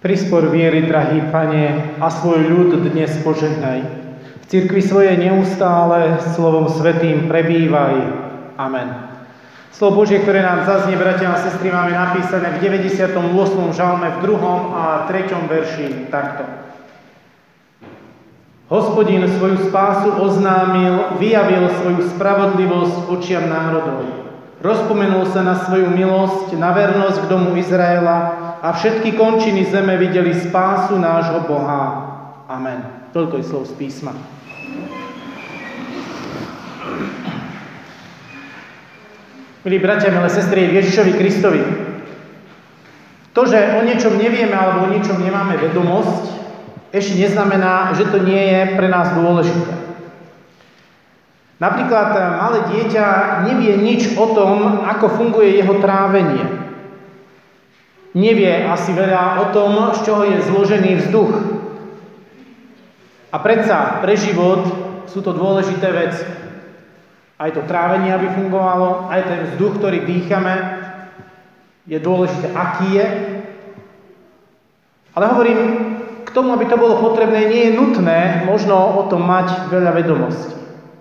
Prispor viery, drahý Pane, a svoj ľud dnes požehnaj. V cirkvi svojej neustále slovom svätým prebývaj. Amen. Slovo Božie, ktoré nám zaznie, bratia a sestry, máme napísané v 98. žalme v 2. a 3. verši takto. Hospodin svoju spásu oznámil, vyjavil svoju spravodlivosť očiam národov. Rozpomenul sa na svoju milosť, na vernosť k domu Izraela, a všetky končiny zeme videli spásu nášho Boha. Amen. Toľko je slov z písma. Milí bratia, milé sestry, Ježišovi Kristovi. To, že o niečom nevieme alebo o niečom nemáme vedomosť, ešte neznamená, že to nie je pre nás dôležité. Napríklad malé dieťa nevie nič o tom, ako funguje jeho trávenie. Nevie asi veľa o tom, z čoho je zložený vzduch. A predsa pre život sú to dôležité veci. Aj to trávenie, aby fungovalo, aj ten vzduch, ktorý dýchame, je dôležité, aký je. Ale hovorím, k tomu, aby to bolo potrebné, nie je nutné možno o tom mať veľa vedomostí.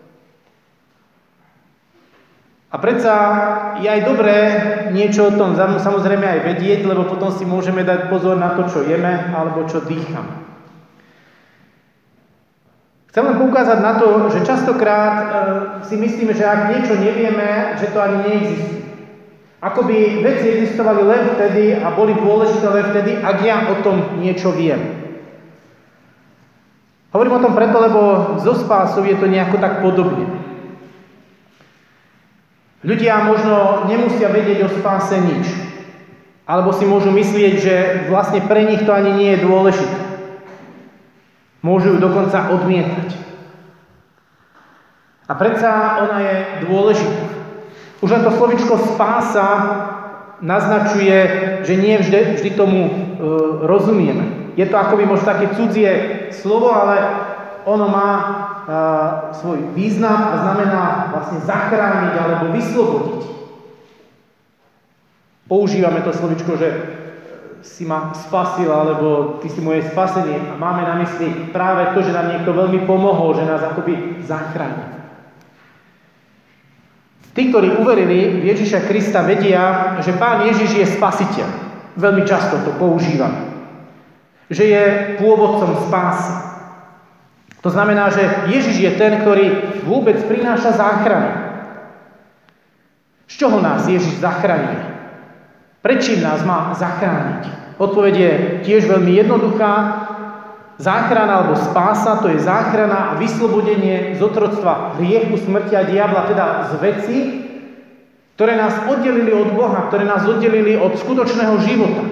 A predsa je aj dobré niečo o tom samozrejme aj vedieť, lebo potom si môžeme dať pozor na to, čo jeme alebo čo dýchame. Chcem len poukázať na to, že častokrát si myslíme, že ak niečo nevieme, že to ani neexistuje. Ako by veci existovali len vtedy a boli dôležité len vtedy, ak ja o tom niečo viem. Hovorím o tom preto, lebo zo spásou je to nejako tak podobne. Ľudia možno nemusia vedieť o spáse nič. Alebo si môžu myslieť, že vlastne pre nich to ani nie je dôležité. Môžu ju dokonca odmietať. A predsa ona je dôležitá. Už len to slovičko spása naznačuje, že nie vždy tomu rozumieme. Je to akoby možno také cudzie slovo, ale ono má svoj význam a znamená vlastne zachrániť alebo vyslobodiť. Používame to slovičko, že si ma spasil, alebo ty si moje spasenie. A máme na mysli práve to, že nám niekto veľmi pomohol, že nás akoby zachránil. Tí, ktorí uverili v Ježiša Krista, vedia, že Pán Ježiš je spasiteľ. Veľmi často to používame. Že je pôvodcom spásy. To znamená, že Ježiš je ten, ktorý vôbec prináša záchranu. Z čoho nás Ježiš zachraňuje? Prečím nás má zachrániť? Odpoveď je tiež veľmi jednoduchá. Záchrana alebo spása, to je záchrana a vyslobodenie z otroctva hriechu, smrti a diabla, teda z vecí, ktoré nás oddelili od Boha, ktoré nás oddelili od skutočného života.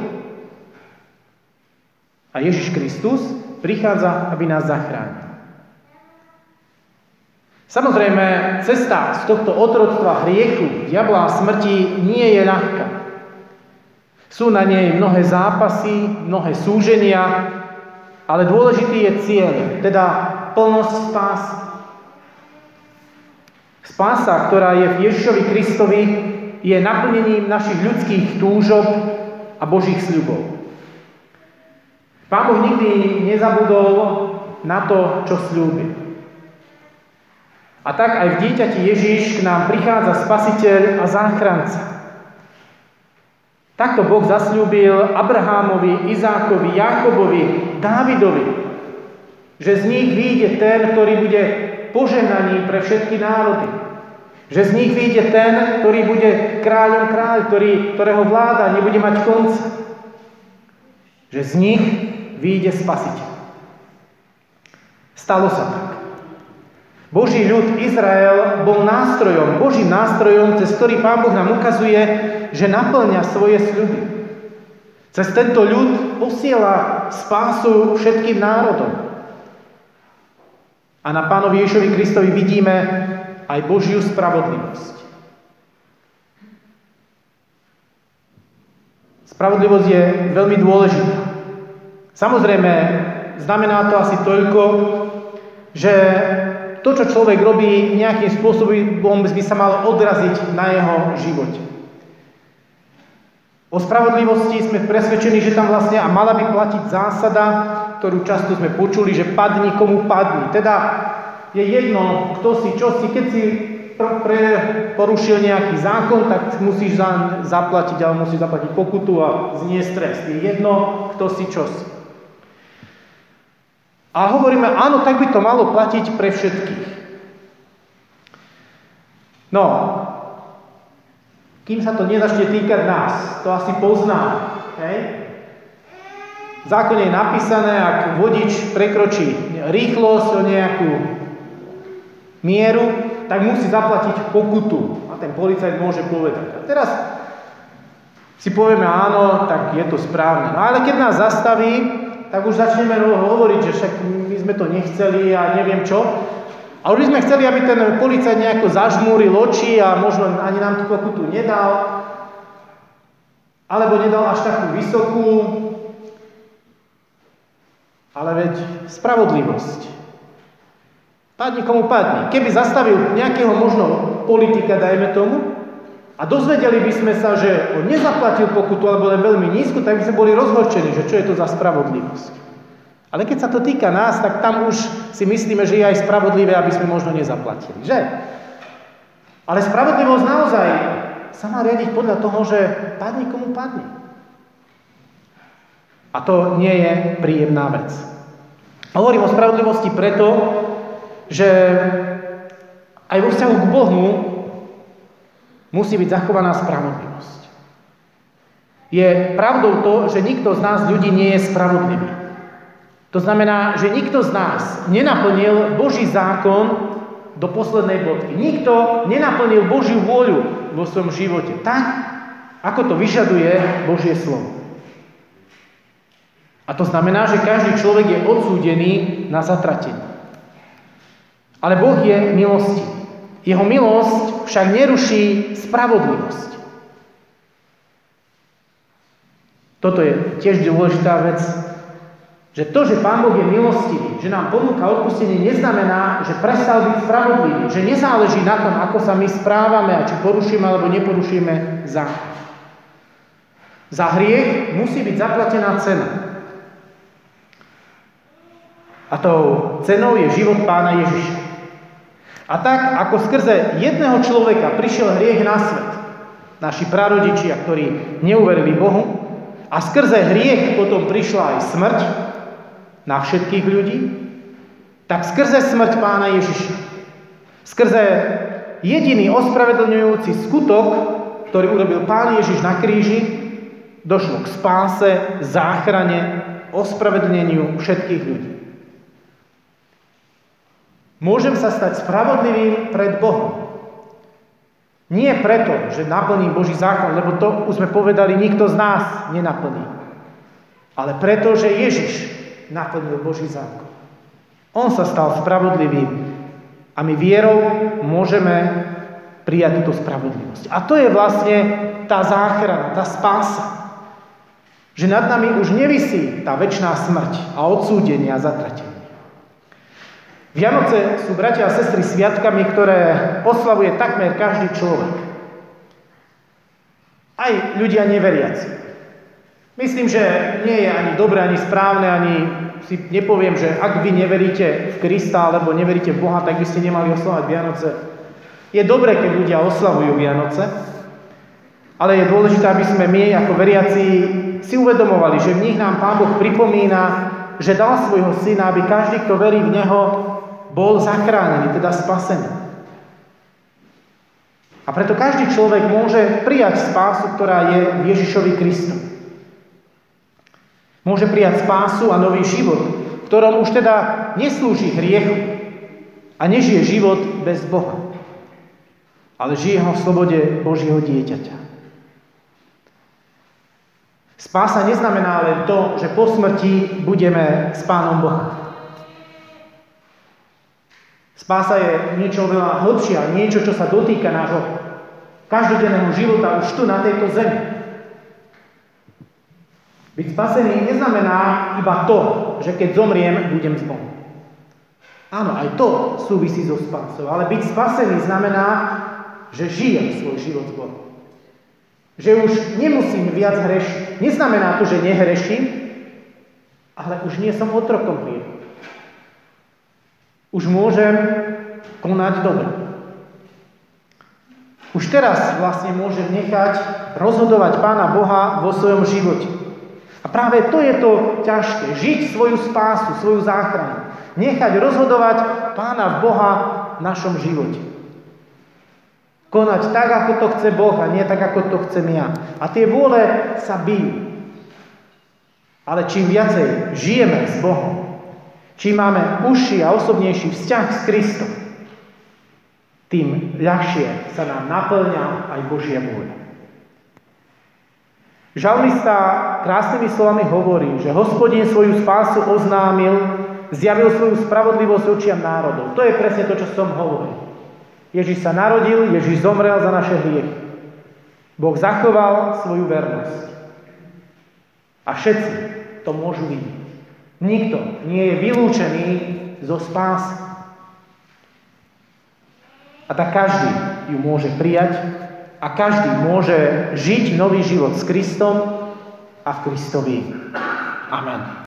A Ježiš Kristus prichádza, aby nás zachránil. Samozrejme, cesta z tohto otroctva hriechu, diabla a smrti nie je ľahká. Sú na nej mnohé zápasy, mnohé súženia, ale dôležitý je cieľ, teda plnosť spásy. Spása, ktorá je v Ježišovi Kristovi, je naplnením našich ľudských túžob a Božích sľubov. Pán Boh nikdy nezabudol na to, čo sľúbil. A tak aj v dieťati Ježiš k nám prichádza Spasiteľ a záchranca. Takto Boh zasľúbil Abrahámovi, Izákovi, Jákobovi, Dávidovi, že z nich vyjde ten, ktorý bude požehnaním pre všetky národy. Že z nich vyjde ten, ktorý bude kráľom kráľ, ktorého vláda nebude mať konca. Že z nich vyjde Spasiteľ. Stalo sa tak. Boží ľud Izrael bol Božím nástrojom, cez ktorý Pán Boh nám ukazuje, že naplňa svoje sľuby. Cez tento ľud posiela spásu všetkým národom. A na Pánovi Ježišovi Kristovi vidíme aj Božiu spravodlivosť. Spravodlivosť je veľmi dôležitá. Samozrejme, znamená to asi toľko, že to, čo človek robí, nejakým spôsobom by sa malo odraziť na jeho živote. O spravodlivosti sme presvedčení, že tam vlastne a mala by platiť zásada, ktorú často sme počuli, že padni komu padni. Teda je jedno, kto si, čo si, keď si porušil nejaký zákon, tak musíš zaplatiť, ale musíš zaplatiť pokutu a zniesť trest. Je jedno, kto si, čo si. A hovoríme, áno, tak by to malo platiť pre všetkých. No, kým sa to nezačne týkať nás, to asi pozná. Hej? V zákone je napísané, ak vodič prekročí rýchlosť o nejakú mieru, tak musí zaplatiť pokutu. A ten policajt môže povedať. A teraz si povieme, áno, tak je to správne. No ale keď nás zastaví, tak už začneme hovoriť, že však my sme to nechceli a neviem čo. A už by sme chceli, aby ten policajt nejako zažmúril oči a možno ani nám tú pokutu nedal, alebo nedal až takú vysokú. Ale veď spravodlivosť. Padni komu padni. Keby zastavil nejakého možno politika, dajme tomu, a dozvedeli by sme sa, že on nezaplatil pokutu, alebo len veľmi nízku, tak by sme boli rozhorčení, že čo je to za spravodlivosť. Ale keď sa to týka nás, tak tam už si myslíme, že je aj spravodlivé, aby sme možno nezaplatili, že? Ale spravodlivosť naozaj sa má riadiť podľa toho, že padni komu padni. A to nie je príjemná vec. Hovorím o spravodlivosti preto, že aj vo vzťahu k Bohu musí byť zachovaná spravodlivosť. Je pravdou to, že nikto z nás ľudí nie je spravodlivý. To znamená, že nikto z nás nenaplnil Boží zákon do poslednej bodky. Nikto nenaplnil Božiu vôľu vo svojom živote tak, ako to vyžaduje Božie slovo. A to znamená, že každý človek je odsúdený na zatratenie. Ale Boh je milostivý. Jeho milosť však neruší spravodlivosť. Toto je tiež dôležitá vec, že to, že Pán Boh je milostivý, že nám ponúka odpustenie, neznamená, že prestal byť spravodlivý, že nezáleží na tom, ako sa my správame a či porušíme alebo neporušíme zákon. Za hriech musí byť zaplatená cena. A tou cenou je život Pána Ježiša. A tak, ako skrze jedného človeka prišiel hriech na svet, naši prarodičia, ktorí neuverili Bohu, a skrze hriech potom prišla aj smrť na všetkých ľudí, tak skrze smrť Pána Ježiša, skrze jediný ospravedlňujúci skutok, ktorý urobil Pán Ježiš na kríži, došlo k spáse, záchrane, ospravedlneniu všetkých ľudí. Môžem sa stať spravodlivým pred Bohom. Nie preto, že naplním Boží zákon, lebo to už sme povedali, nikto z nás nenaplní. Ale preto, že Ježiš naplnil Boží zákon. On sa stal spravodlivým a my vierou môžeme prijať túto spravodlivosť. A to je vlastne tá záchrana, tá spása. Že nad nami už nevisí tá večná smrť a odsúdenie a zatratenie. Vianoce sú, bratia a sestry, sviatkami, ktoré oslavuje takmer každý človek. Aj ľudia neveriaci. Myslím, že nie je ani dobré, ani správne, ani si nepoviem, že ak vy neveríte v Krista alebo neveríte v Boha, tak by ste nemali oslavovať Vianoce. Je dobré, keď ľudia oslavujú Vianoce, ale je dôležité, aby sme my ako veriaci si uvedomovali, že v nich nám Pán Boh pripomína, že dal svojho syna, aby každý, kto verí v neho, bol zachránený, teda spasený. A preto každý človek môže prijať spásu, ktorá je v Ježišovi Kristu. Môže prijať spásu a nový život, v ktorom už teda neslúži hriechu a nežije život bez Boha, ale žije ho v slobode Božieho dieťaťa. Spása neznamená len to, že po smrti budeme s Pánom Bohom. Spása je niečo veľa hlbšie, niečo, čo sa dotýka nášho každodenného života už tu na tejto zemi. Byť spasený neznamená iba to, že keď zomriem, budem s Bohom. Áno, aj to súvisí so spásou, ale byť spasený znamená, že žijem svoj život s Bohom. Že už nemusím viac hrešiť. Neznamená to, že nehreším, ale už nie som otrokom hriechu. Už môžem konať dobre. Už teraz vlastne môžem nechať rozhodovať Pána Boha vo svojom živote. A práve to je to ťažké. Žiť svoju spásu, svoju záchranu. Nechať rozhodovať Pána Boha v našom živote. Konať tak, ako to chce Boh a nie tak, ako to chcem ja. A tie vôle sa bijú. Ale čím viacej žijeme s Bohom, čím máme užší a osobnejší vzťah s Kristom, tým ľahšie sa nám naplňa aj Božia vôľa. Žalmista krásnymi slovami hovorí, že Hospodin svoju spásu oznámil, zjavil svoju spravodlivosť očiam národov. To je presne to, čo som hovoril. Ježiš sa narodil, Ježiš zomrel za naše hriechy. Boh zachoval svoju vernosť. A všetci to môžu vidieť. Nikto nie je vylúčený zo spásy. A tak každý ju môže prijať a každý môže žiť nový život s Kristom a v Kristovi. Amen.